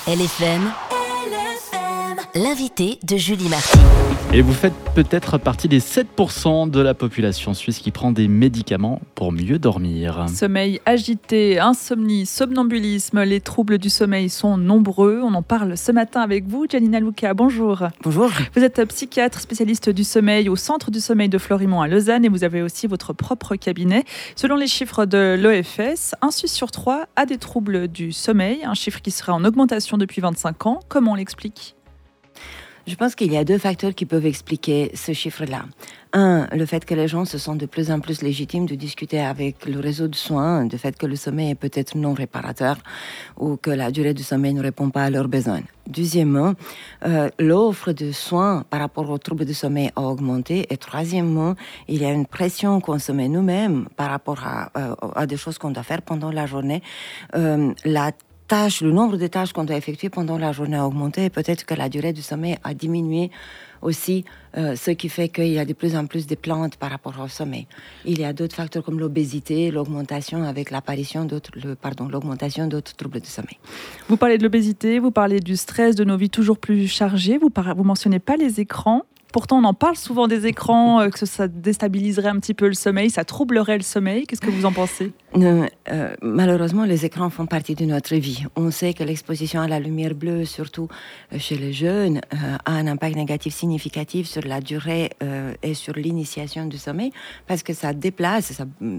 LFM, l'invité de Julie Marty. Et vous faites peut-être partie des 7% de la population suisse qui prend des médicaments pour mieux dormir. Sommeil agité, insomnie, somnambulisme, les troubles du sommeil sont nombreux. On en parle ce matin avec vous, Janina Luca. Bonjour. Bonjour. Vous êtes psychiatre spécialiste du sommeil au Centre du sommeil de Florimont à Lausanne et vous avez aussi votre propre cabinet. Selon les chiffres de l'OFS, 1 Suisse sur 3 a des troubles du sommeil, un chiffre qui serait en augmentation depuis 25 ans. Comment on l'explique ? Je pense qu'il y a deux facteurs qui peuvent expliquer ce chiffre-là. Un, le fait que les gens se sentent de plus en plus légitimes de discuter avec le réseau de soins, du fait que le sommeil est peut-être non réparateur ou que la durée du sommeil ne répond pas à leurs besoins. Deuxièmement, l'offre de soins par rapport aux troubles du sommeil a augmenté. Et troisièmement, il y a une pression qu'on se met nous-mêmes par rapport à des choses qu'on doit faire pendant la journée. Le nombre de tâches qu'on doit effectuer pendant la journée a augmenté et peut-être que la durée du sommeil a diminué aussi, ce qui fait qu'il y a de plus en plus de plaintes par rapport au sommeil. Il y a d'autres facteurs comme l'obésité, l'augmentation d'autres troubles du sommeil. Vous parlez de l'obésité, vous parlez du stress, de nos vies toujours plus chargées, vous mentionnez pas les écrans. Pourtant, on en parle souvent des écrans, que ça déstabiliserait un petit peu le sommeil, ça troublerait le sommeil. Qu'est-ce que vous en pensez ? Malheureusement, les écrans font partie de notre vie. On sait que l'exposition à la lumière bleue, surtout chez les jeunes, a un impact négatif significatif sur la durée et sur l'initiation du sommeil, parce que ça déplace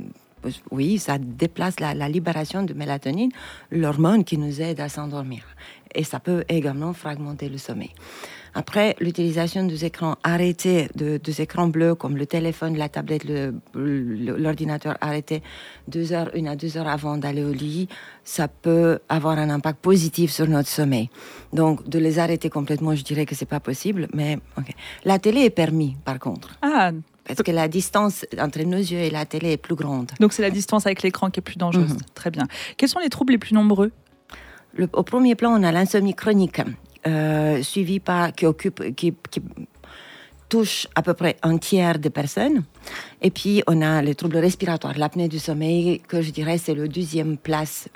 la libération de mélatonine, l'hormone qui nous aide à s'endormir. Et ça peut également fragmenter le sommeil. Après, l'utilisation des écrans arrêtés, des écrans bleus comme le téléphone, la tablette, l'ordinateur arrêté 1 à 2 heures avant d'aller au lit, ça peut avoir un impact positif sur notre sommeil. Donc, de les arrêter complètement, je dirais que c'est pas possible, mais okay. La télé est permis, par contre. Parce que la distance entre nos yeux et la télé est plus grande. Donc, c'est la distance avec l'écran qui est plus dangereuse. Très bien. Quels sont les troubles les plus nombreux ? Au premier plan, on a l'insomnie chronique, suivi qui touche à peu près un tiers des personnes. Et puis, on a les troubles respiratoires, l'apnée du sommeil, que je dirais c'est le 2e place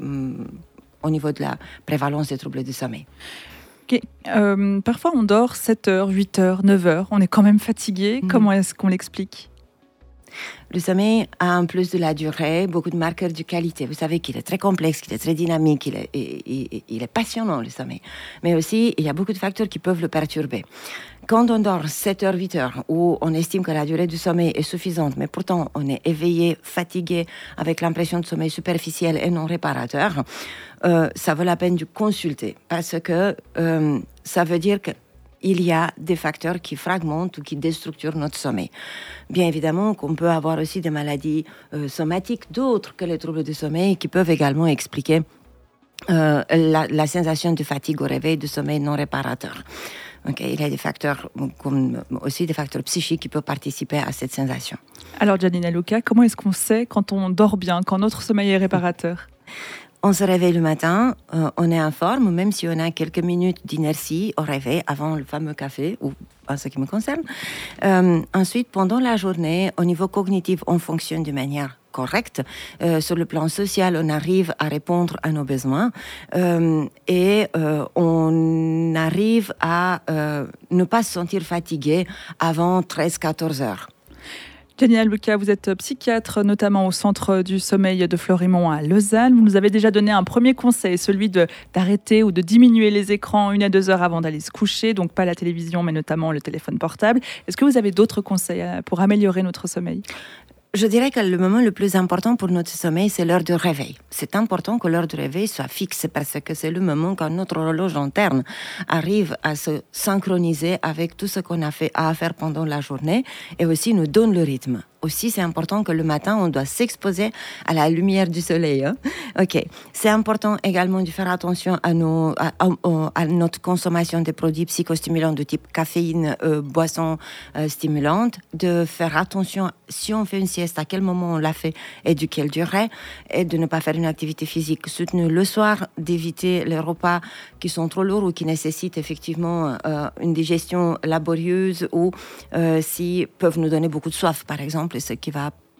au niveau de la prévalence des troubles du sommeil. Okay. Parfois, on dort 7 heures, 8 heures, 9 heures. On est quand même fatigué. Comment est-ce qu'on l'explique ? Le sommeil a en plus de la durée beaucoup de marqueurs de qualité. Vous savez qu'il est très complexe, qu'il est très dynamique, il est passionnant le sommeil. Mais aussi, il y a beaucoup de facteurs qui peuvent le perturber. Quand on dort 7 heures, 8 heures, où on estime que la durée du sommeil est suffisante, mais pourtant on est éveillé, fatigué, avec l'impression de sommeil superficiel et non réparateur, ça vaut la peine de consulter. Parce que ça veut dire qu'il y a des facteurs qui fragmentent ou qui déstructurent notre sommeil. Bien évidemment qu'on peut avoir aussi des maladies somatiques, d'autres que les troubles du sommeil, qui peuvent également expliquer la sensation de fatigue au réveil, de sommeil non réparateur. Okay, il y a des facteurs, comme aussi des facteurs psychiques qui peuvent participer à cette sensation. Alors, Janina Luca, comment est-ce qu'on sait quand on dort bien, quand notre sommeil est réparateur ? On se réveille le matin, on est en forme, même si on a quelques minutes d'inertie au réveil avant le fameux café, ou en ce qui me concerne. Ensuite, pendant la journée, au niveau cognitif, on fonctionne de manière correcte. Sur le plan social, on arrive à répondre à nos besoins et on arrive à ne pas se sentir fatigué avant 13-14 heures. Janina Luca, vous êtes psychiatre, notamment au Centre du sommeil de Florimont à Lausanne. Vous nous avez déjà donné un premier conseil, celui d'arrêter ou de diminuer les écrans 1 à 2 heures avant d'aller se coucher, donc pas la télévision, mais notamment le téléphone portable. Est-ce que vous avez d'autres conseils pour améliorer notre sommeil ? Je dirais que le moment le plus important pour notre sommeil, c'est l'heure de réveil. C'est important que l'heure de réveil soit fixe parce que c'est le moment quand notre horloge interne arrive à se synchroniser avec tout ce qu'on a à faire pendant la journée et aussi nous donne le rythme. Aussi, c'est important que le matin, on doit s'exposer à la lumière du soleil. Okay. C'est important également de faire attention à notre consommation de produits psychostimulants de type caféine, boissons stimulantes, de faire attention, si on fait une sieste, à quel moment on l'a fait et de quelle durée, et de ne pas faire une activité physique soutenue le soir, d'éviter les repas qui sont trop lourds ou qui nécessitent effectivement une digestion laborieuse ou peuvent nous donner beaucoup de soif, par exemple, ce qui va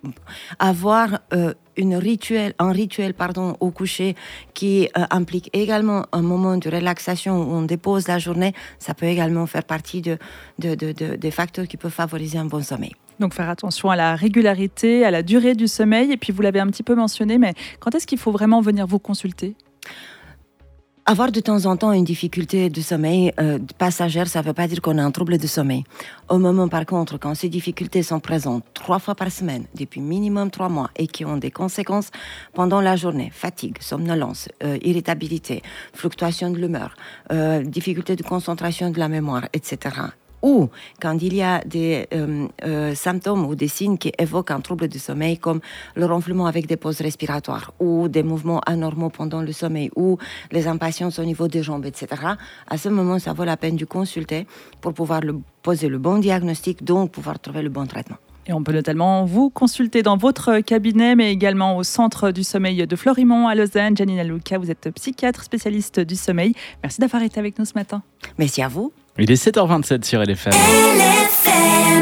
avoir un rituel au coucher qui implique également un moment de relaxation où on dépose la journée, ça peut également faire partie des facteurs qui peuvent favoriser un bon sommeil. Donc faire attention à la régularité, à la durée du sommeil. Et puis vous l'avez un petit peu mentionné, mais quand est-ce qu'il faut vraiment venir vous consulter ? Avoir de temps en temps une difficulté de sommeil passagère, ça ne veut pas dire qu'on a un trouble de sommeil. Au moment, par contre, quand ces difficultés sont présentes 3 fois par semaine, depuis minimum 3 mois, et qui ont des conséquences pendant la journée, fatigue, somnolence, irritabilité, fluctuation de l'humeur, difficulté de concentration de la mémoire, etc., ou quand il y a des symptômes ou des signes qui évoquent un trouble du sommeil comme le ronflement avec des pauses respiratoires ou des mouvements anormaux pendant le sommeil ou les impatiences au niveau des jambes, etc. À ce moment, ça vaut la peine de consulter pour pouvoir poser le bon diagnostic, donc pouvoir trouver le bon traitement. Et on peut notamment vous consulter dans votre cabinet, mais également au Centre du sommeil de Florimont à Lausanne. Janina Luca, vous êtes psychiatre spécialiste du sommeil. Merci d'avoir été avec nous ce matin. Merci à vous. Il est 7h27 sur LFM.